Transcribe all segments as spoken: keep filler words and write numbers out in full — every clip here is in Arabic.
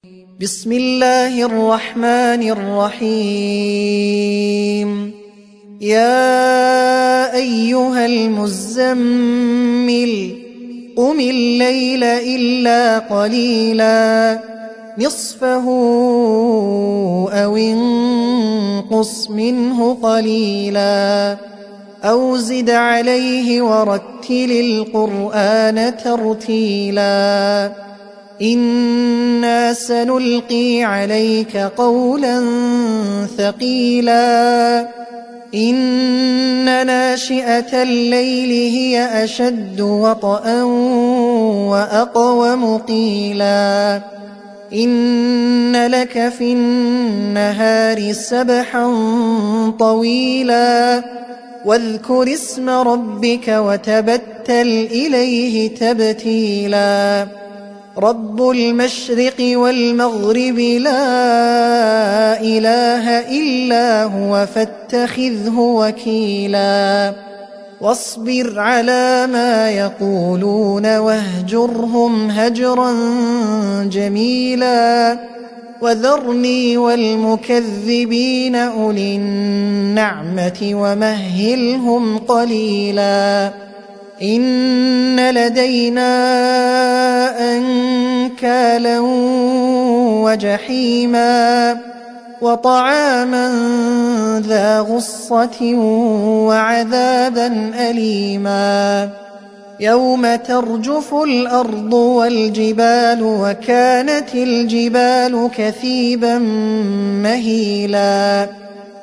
بسم الله الرحمن الرحيم يا أيها المزمل قم الليل إلا قليلا نصفه أو انقص منه قليلا أو زد عليه ورتل القرآن ترتيلا إنا سنلقي عليك قولا ثقيلا إن ناشئة الليل هي أشد وطئا وأقوم قيلا إن لك في النهار سبحا طويلا واذكر اسم ربك وتبتل إليه تبتيلا رب المشرق والمغرب لا إله إلا هو فاتخذه وكيلا واصبر على ما يقولون واهجرهم هجرا جميلا وذرني والمكذبين أولي النعمة ومهلهم قليلا إن لدينا أنكالا وجحيما وطعاما ذا غصة وعذابا أليما يوم ترجف الأرض والجبال وكانت الجبال كثيبا مهيلا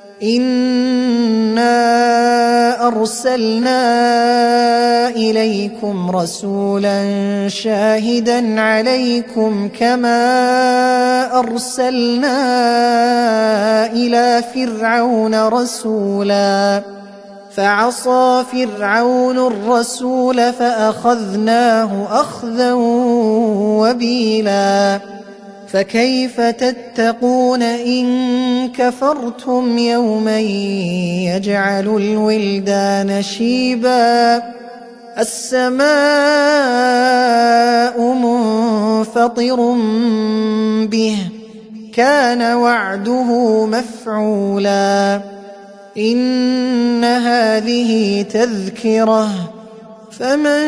إنا أرسلنا إليكم رسولا شاهدا عليكم كما أرسلنا إلى فرعون رسولا فعصى فرعون الرسول فأخذناه أخذا وبيلا فكيف تتقون إن كفرتم يوما يجعل الولدان شيبا السماء منفطر به كان وعده مفعولا إن هذه تذكرة فمن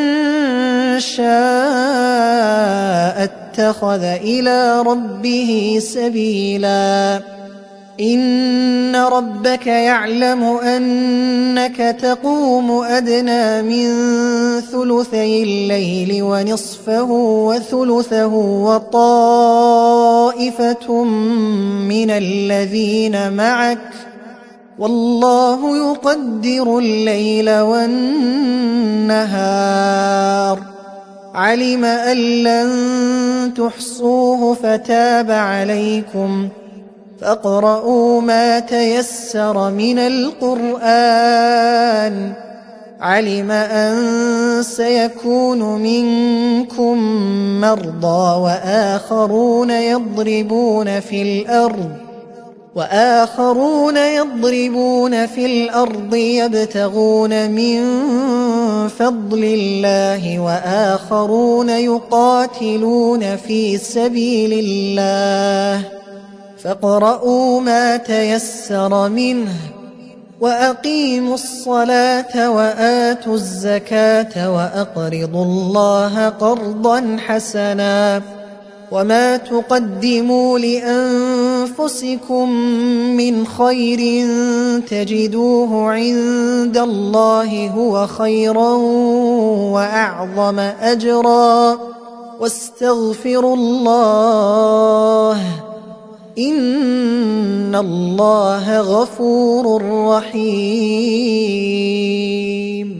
شاء اتخذ إلى ربه سبيلا إن ربك يعلم أنك تقوم أدنى من ثلثي الليل ونصفه وثلثه وطائفة من الذين معك والله يقدر الليل والنهار علم أن لن تحصوه فتاب عليكم فاقرؤوا ما تيسر من القرآن علم أن سيكون منكم مرضى وآخرون يضربون في الأرض وآخرون يضربون في الأرض يبتغون من فضل الله وآخرون يقاتلون في سبيل الله فاقرؤوا ما تيسر منه وأقيموا الصلاة وآتوا الزكاة وأقرضوا الله قرضا حسنا وما تقدموا لأنفسكم من خير تجدوه عند الله هو خيرا وأعظم أجرا واستغفروا الله إن الله غفور رحيم